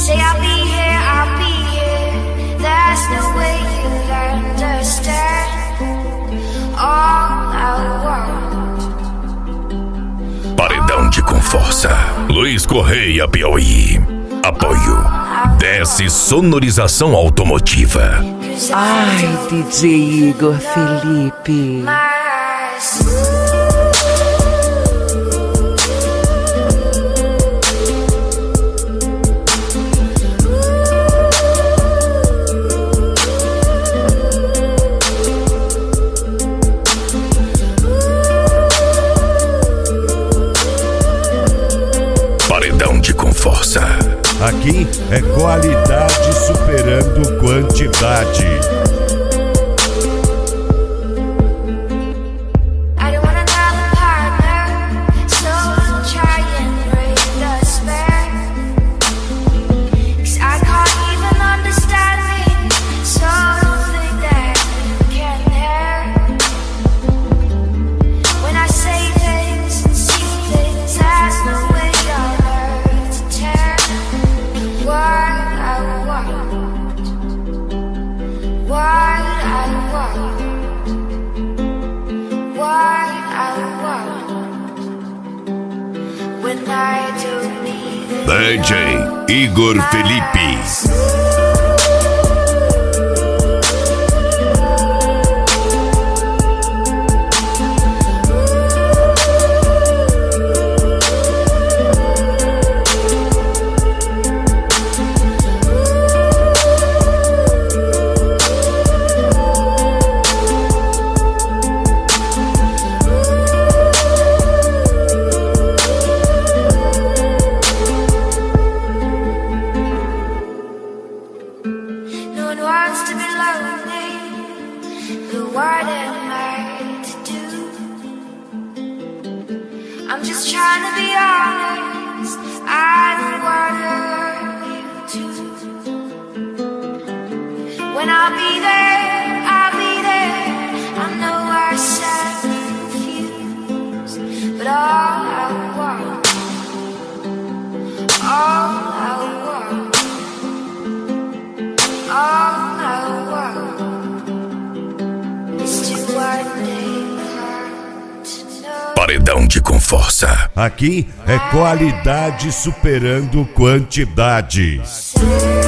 Say I'll be here, I'll be here. There's no way you'll understand all I want. Paredão de com força. Luiz Correia, Piauí. Apoio. Desce sonorização automotiva. Ai, DJ Igor Felipe. Paredão de com força. Aqui é qualidade superando quantidade. DJ Igor Felipe. I'm just trying to be honest. I don't wanna hurt you too. When I'll be there, I'll be there. I know I sound confused, but all I want is to one day come to know. Paredão de com força. Aqui é qualidade superando quantidade.